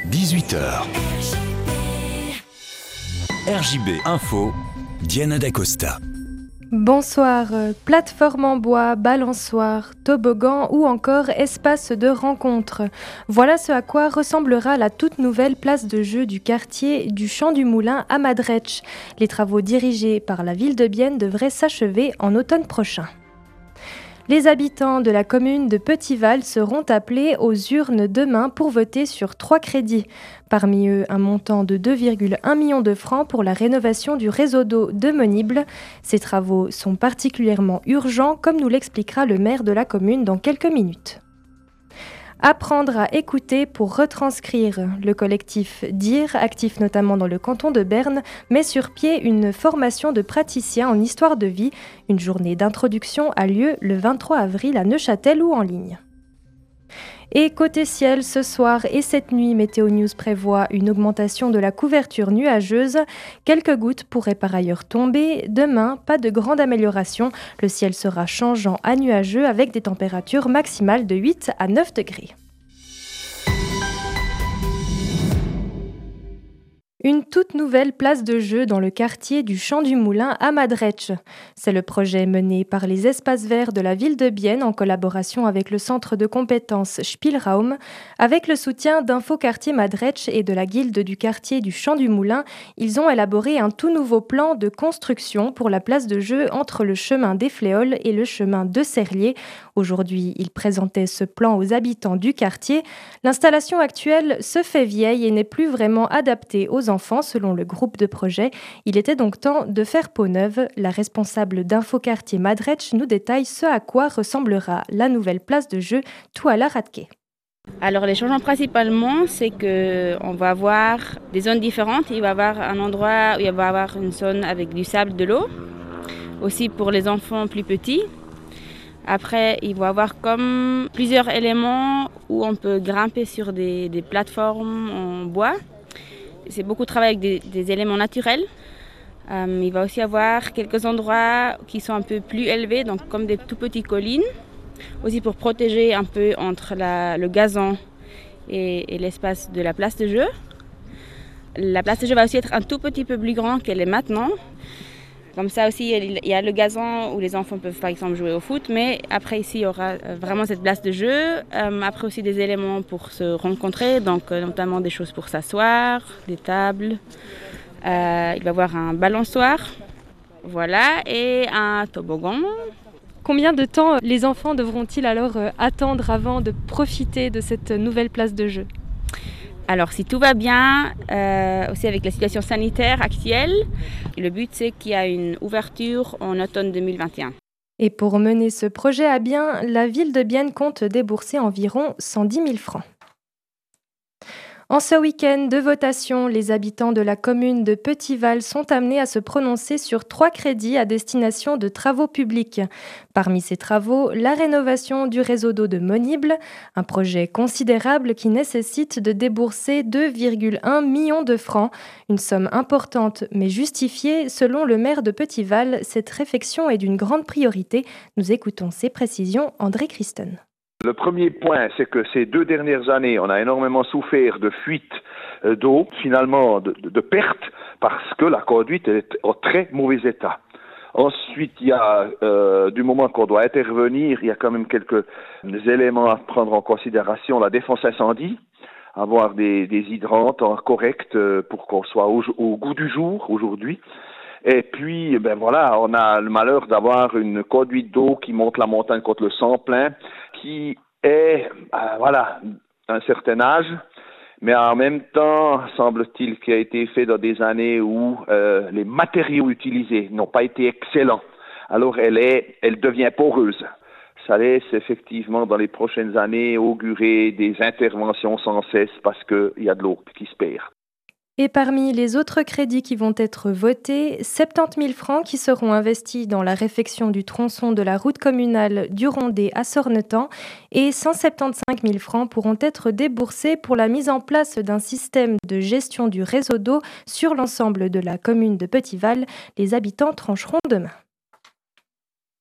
18h. RJB Info, Diana Dacosta. Bonsoir, plateforme en bois, balançoire, toboggan ou encore espace de rencontre. Voilà ce à quoi ressemblera la toute nouvelle place de jeu du quartier du Champ du Moulin à Madretsch. Les travaux dirigés par la ville de Bienne devraient s'achever en automne prochain. Les habitants de la commune de Petit-Val seront appelés aux urnes demain pour voter sur 3 crédits. Parmi eux, un montant de 2,1 millions de francs pour la rénovation du réseau d'eau de Monible. Ces travaux sont particulièrement urgents, comme nous l'expliquera le maire de la commune dans quelques minutes. Apprendre à écouter pour retranscrire. Le collectif DIR, actif notamment dans le canton de Berne, met sur pied une formation de praticiens en histoire de vie. Une journée d'introduction a lieu le 23 avril à Neuchâtel ou en ligne. Et côté ciel, ce soir et cette nuit, Météo News prévoit une augmentation de la couverture nuageuse. Quelques gouttes pourraient par ailleurs tomber. Demain, pas de grande amélioration. Le ciel sera changeant à nuageux avec des températures maximales de 8 à 9 degrés. Une toute nouvelle place de jeu dans le quartier du Champ du Moulin à Madretsch. C'est le projet mené par les espaces verts de la ville de Bienne en collaboration avec le centre de compétences Spielraum. Avec le soutien d'Info Quartier Madretsch et de la guilde du quartier du Champ du Moulin, ils ont élaboré un tout nouveau plan de construction pour la place de jeu entre le chemin des Fléoles et le chemin de Serlier. Aujourd'hui, ils présentaient ce plan aux habitants du quartier. L'installation actuelle se fait vieille et n'est plus vraiment adaptée aux enfants, selon le groupe de projet. Il était donc temps de faire peau neuve. La responsable d'Info Quartier Madretsch nous détaille ce à quoi ressemblera la nouvelle place de jeu Touala Radke. Alors les changements principalement, c'est qu'on va avoir des zones différentes. Il va y avoir un endroit où il va y avoir une zone avec du sable, de l'eau, aussi pour les enfants plus petits. Après, il va y avoir comme plusieurs éléments où on peut grimper sur des plateformes en bois. C'est beaucoup de travail avec des éléments naturels. Il va aussi y avoir quelques endroits qui sont un peu plus élevés, donc comme des tout petites collines. Aussi pour protéger un peu entre le gazon et l'espace de la place de jeu. La place de jeu va aussi être un tout petit peu plus grande qu'elle est maintenant. Comme ça aussi, il y a le gazon où les enfants peuvent par exemple jouer au foot, mais après ici, il y aura vraiment cette place de jeu. Après aussi des éléments pour se rencontrer, donc notamment des choses pour s'asseoir, des tables. Il va y avoir un balançoire, voilà, et un toboggan. Combien de temps les enfants devront-ils alors attendre avant de profiter de cette nouvelle place de jeu ? Alors si tout va bien, aussi avec la situation sanitaire actuelle, le but c'est qu'il y a une ouverture en automne 2021. Et pour mener ce projet à bien, la ville de Bienne compte débourser environ 110 000 francs. En ce week-end de votation, les habitants de la commune de Petit-Val sont amenés à se prononcer sur 3 crédits à destination de travaux publics. Parmi ces travaux, la rénovation du réseau d'eau de Monible, un projet considérable qui nécessite de débourser 2,1 millions de francs. Une somme importante mais justifiée. Selon le maire de Petit-Val, cette réfection est d'une grande priorité. Nous écoutons ses précisions, André Christen. Le premier point, c'est que ces 2 dernières années, on a énormément souffert de fuites d'eau, finalement de pertes, parce que la conduite est en très mauvais état. Ensuite, il y a, du moment qu'on doit intervenir, il y a quand même quelques éléments à prendre en considération. La défense incendie, avoir des hydrantes correctes pour qu'on soit au goût du jour aujourd'hui. Et puis, on a le malheur d'avoir une conduite d'eau qui monte la montagne contre le sang-plein, qui est, un certain âge, mais en même temps, semble-t-il qu'il a été fait dans des années où les matériaux utilisés n'ont pas été excellents. Alors, elle devient poreuse. Ça laisse effectivement, dans les prochaines années, augurer des interventions sans cesse parce qu'il y a de l'eau qui se perd. Et parmi les autres crédits qui vont être votés, 70 000 francs qui seront investis dans la réfection du tronçon de la route communale du Rondet à Sornetan et 175 000 francs pourront être déboursés pour la mise en place d'un système de gestion du réseau d'eau sur l'ensemble de la commune de Petit-Val. Les habitants trancheront demain.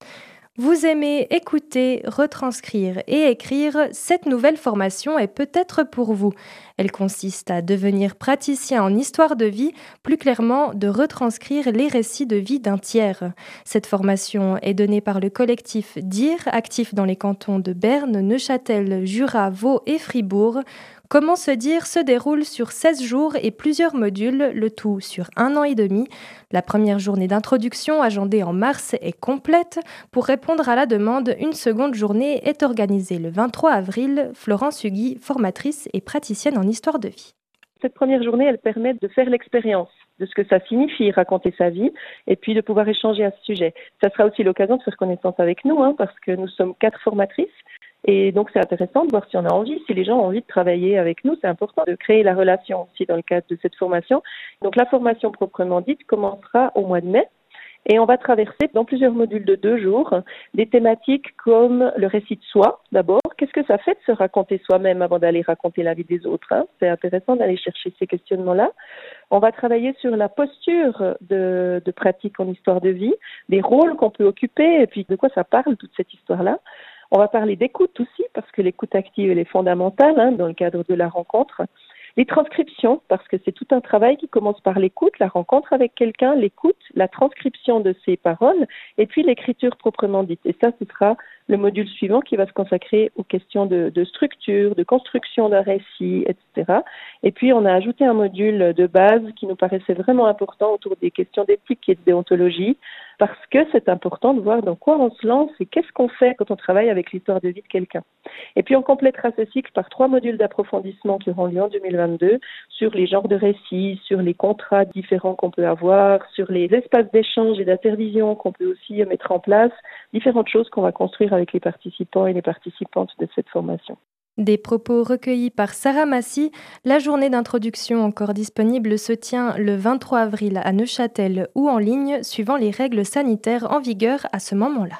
Vous aimez écouter, retranscrire et écrire, cette nouvelle formation est peut-être pour vous. Elle consiste à devenir praticien en histoire de vie, plus clairement de retranscrire les récits de vie d'un tiers. Cette formation est donnée par le collectif DIR, actif dans les cantons de Berne, Neuchâtel, Jura, Vaud et Fribourg. Comment se dire se déroule sur 16 jours et plusieurs modules, le tout sur 1 an et demi. La première journée d'introduction, agendée en mars, est complète. Pour répondre à la demande, une seconde journée est organisée le 23 avril. Florence Hugui, formatrice et praticienne en histoire de vie. Cette première journée, elle permet de faire l'expérience de ce que ça signifie raconter sa vie et puis de pouvoir échanger à ce sujet. Ça sera aussi l'occasion de faire connaissance avec nous parce que nous sommes 4 formatrices. Et donc, c'est intéressant de voir si on a envie, si les gens ont envie de travailler avec nous. C'est important de créer la relation aussi dans le cadre de cette formation. Donc, la formation proprement dite commencera au mois de mai. Et on va traverser dans plusieurs modules de 2 jours des thématiques comme le récit de soi, d'abord. Qu'est-ce que ça fait de se raconter soi-même avant d'aller raconter la vie des autres C'est intéressant d'aller chercher ces questionnements-là. On va travailler sur la posture de pratique en histoire de vie, des rôles qu'on peut occuper et puis de quoi ça parle, toute cette histoire-là. On va parler d'écoute aussi, parce que l'écoute active, elle est fondamentale dans le cadre de la rencontre. Les transcriptions, parce que c'est tout un travail qui commence par l'écoute, la rencontre avec quelqu'un, l'écoute, la transcription de ses paroles, et puis l'écriture proprement dite. Et ça, ce sera le module suivant qui va se consacrer aux questions de structure, de construction d'un récit, etc. Et puis, on a ajouté un module de base qui nous paraissait vraiment important autour des questions d'éthique et de déontologie, parce que c'est important de voir dans quoi on se lance et qu'est-ce qu'on fait quand on travaille avec l'histoire de vie de quelqu'un. Et puis, on complétera ce cycle par 3 modules d'approfondissement qui auront lieu en 2022 sur les genres de récits, sur les contrats différents qu'on peut avoir, sur les espaces d'échange et d'intervision qu'on peut aussi mettre en place, différentes choses qu'on va construire avec les participants et les participantes de cette formation. Des propos recueillis par Sarah Massy. La journée d'introduction encore disponible se tient le 23 avril à Neuchâtel ou en ligne, suivant les règles sanitaires en vigueur à ce moment-là.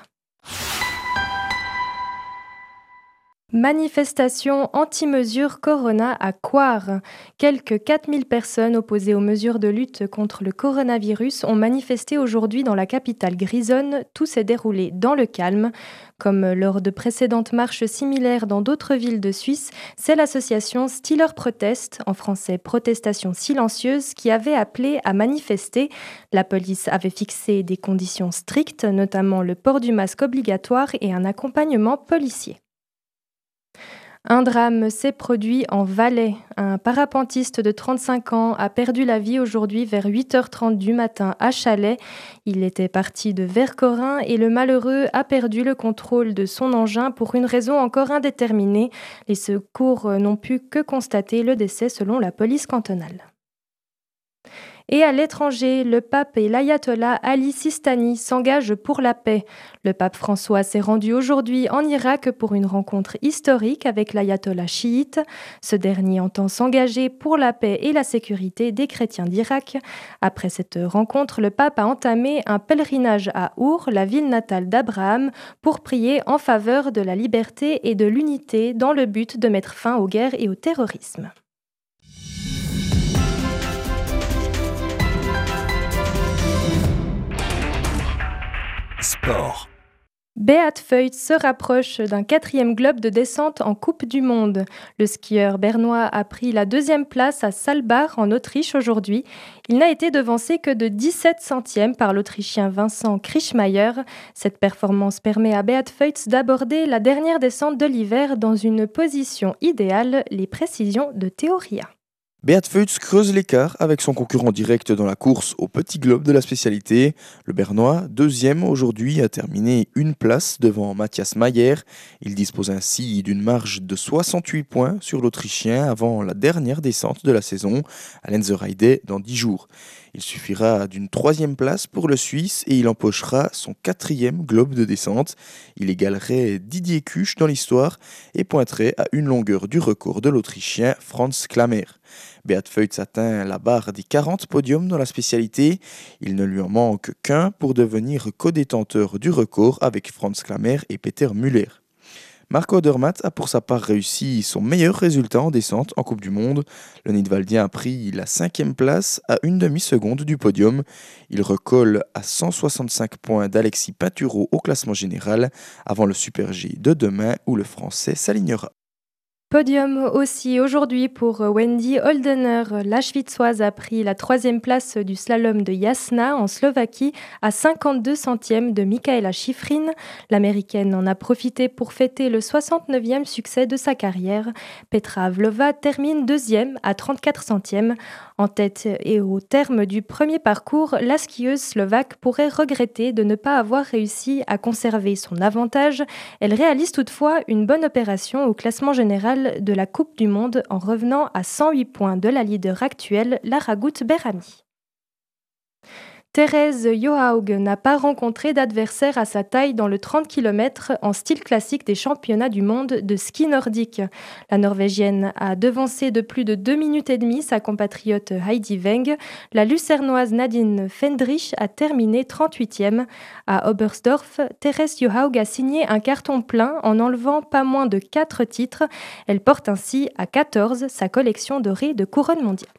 Manifestation anti-mesures Corona à Coire. Quelques 4000 personnes opposées aux mesures de lutte contre le coronavirus ont manifesté aujourd'hui dans la capitale grisonne. Tout s'est déroulé dans le calme. Comme lors de précédentes marches similaires dans d'autres villes de Suisse, c'est l'association Stiller Protest, en français protestation silencieuse, qui avait appelé à manifester. La police avait fixé des conditions strictes, notamment le port du masque obligatoire et un accompagnement policier. Un drame s'est produit en Valais. Un parapentiste de 35 ans a perdu la vie aujourd'hui vers 8h30 du matin à Chalais. Il était parti de Vercorin et le malheureux a perdu le contrôle de son engin pour une raison encore indéterminée. Les secours n'ont pu que constater le décès selon la police cantonale. Et à l'étranger, le pape et l'ayatollah Ali Sistani s'engagent pour la paix. Le pape François s'est rendu aujourd'hui en Irak pour une rencontre historique avec l'ayatollah chiite. Ce dernier entend s'engager pour la paix et la sécurité des chrétiens d'Irak. Après cette rencontre, le pape a entamé un pèlerinage à Our, la ville natale d'Abraham, pour prier en faveur de la liberté et de l'unité dans le but de mettre fin aux guerres et au terrorisme. Sport. Beat Feuz se rapproche d'un 4e globe de descente en Coupe du Monde. Le skieur bernois a pris la 2e place à Saalbach en Autriche aujourd'hui. Il n'a été devancé que de 17 centièmes par l'Autrichien Vincent Krischmeier. Cette performance permet à Beat Feuz d'aborder la dernière descente de l'hiver dans une position idéale, les précisions de Théo Ria. Beat Feuz creuse l'écart avec son concurrent direct dans la course au petit globe de la spécialité. Le Bernois, 2e aujourd'hui, a terminé une place devant Matthias Mayer. Il dispose ainsi d'une marge de 68 points sur l'Autrichien avant la dernière descente de la saison à Lenzerheide dans 10 jours. Il suffira d'une 3e place pour le Suisse et il empochera son 4e globe de descente. Il égalerait Didier Kusch dans l'histoire et pointerait à une longueur du record de l'Autrichien Franz Klammer. Beat Feuz atteint la barre des 40 podiums dans la spécialité. Il ne lui en manque qu'un pour devenir co-détenteur du record avec Franz Klammer et Peter Müller. Marco Odermatt a pour sa part réussi son meilleur résultat en descente en Coupe du Monde. Le Nidwaldien a pris la 5e place à une demi-seconde du podium. Il recolle à 165 points d'Alexis Pinturo au classement général avant le Super G de demain où le Français s'alignera. Podium aussi aujourd'hui pour Wendy Holdener. La Schwitzoise a pris la 3e place du slalom de Jasna en Slovaquie à 52 centièmes de Michaela Schifrin. L'Américaine en a profité pour fêter le 69e succès de sa carrière. Petra Vlhova termine 2e à 34 centièmes. En tête et au terme du premier parcours, la skieuse slovaque pourrait regretter de ne pas avoir réussi à conserver son avantage. Elle réalise toutefois une bonne opération au classement général de la Coupe du Monde en revenant à 108 points de la leader actuelle, Lara Gut-Berhami. Therese Johaug n'a pas rencontré d'adversaire à sa taille dans le 30 km en style classique des championnats du monde de ski nordique. La Norvégienne a devancé de plus de 2 minutes et demie sa compatriote Heidi Weng. La Lucernoise Nadine Fendrich a terminé 38e. À Oberstdorf, Therese Johaug a signé un carton plein en enlevant pas moins de 4 titres. Elle porte ainsi à 14 sa collection dorée de couronne mondiale.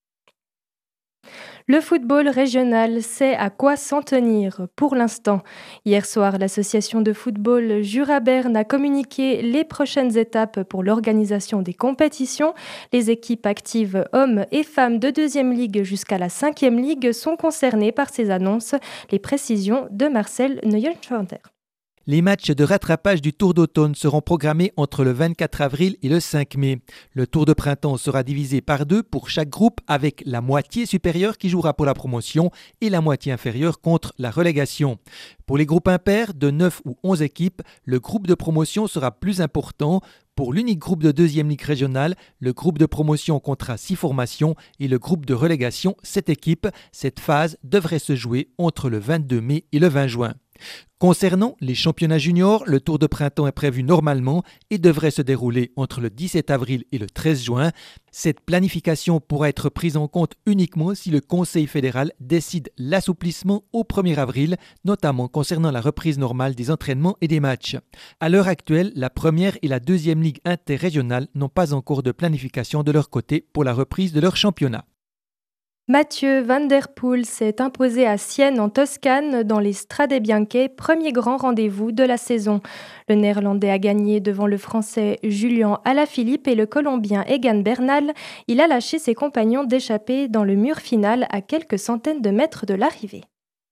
Le football régional sait à quoi s'en tenir pour l'instant. Hier soir, l'association de football Jura-Berne a communiqué les prochaines étapes pour l'organisation des compétitions. Les équipes actives hommes et femmes de 2e ligue jusqu'à la 5e ligue sont concernées par ces annonces. Les précisions de Marcel Neuenschwander. Les matchs de rattrapage du Tour d'automne seront programmés entre le 24 avril et le 5 mai. Le Tour de printemps sera divisé par 2 pour chaque groupe avec la moitié supérieure qui jouera pour la promotion et la moitié inférieure contre la relégation. Pour les groupes impairs de 9 ou 11 équipes, le groupe de promotion sera plus important. Pour l'unique groupe de 2e ligue régionale, le groupe de promotion comptera 6 formations et le groupe de relégation 7 équipes. Cette phase devrait se jouer entre le 22 mai et le 20 juin. Concernant les championnats juniors, le Tour de printemps est prévu normalement et devrait se dérouler entre le 17 avril et le 13 juin. Cette planification pourra être prise en compte uniquement si le Conseil fédéral décide l'assouplissement au 1er avril, notamment concernant la reprise normale des entraînements et des matchs. À l'heure actuelle, la 1re et la 2e ligue interrégionale n'ont pas encore de planification de leur côté pour la reprise de leur championnat. Mathieu Van Der Poel s'est imposé à Sienne en Toscane dans les Strade Bianche, premier grand rendez-vous de la saison. Le Néerlandais a gagné devant le Français Julian Alaphilippe et le Colombien Egan Bernal. Il a lâché ses compagnons d'échappée dans le mur final à quelques centaines de mètres de l'arrivée.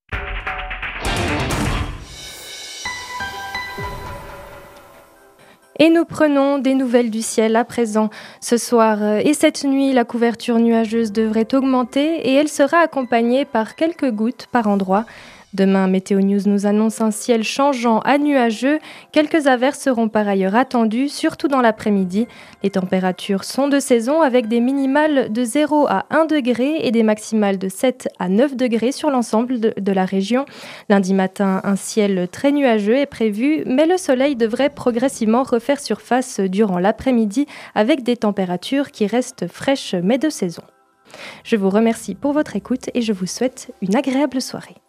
Et nous prenons des nouvelles du ciel à présent. Ce soir et cette nuit, la couverture nuageuse devrait augmenter et elle sera accompagnée par quelques gouttes par endroits. Demain, Météo News nous annonce un ciel changeant à nuageux. Quelques averses seront par ailleurs attendues, surtout dans l'après-midi. Les températures sont de saison avec des minimales de 0 à 1 degré et des maximales de 7 à 9 degrés sur l'ensemble de la région. Lundi matin, un ciel très nuageux est prévu, mais le soleil devrait progressivement refaire surface durant l'après-midi avec des températures qui restent fraîches mais de saison. Je vous remercie pour votre écoute et je vous souhaite une agréable soirée.